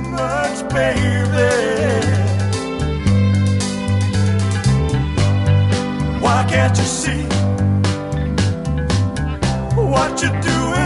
much, baby. Why can't you see what you're doing?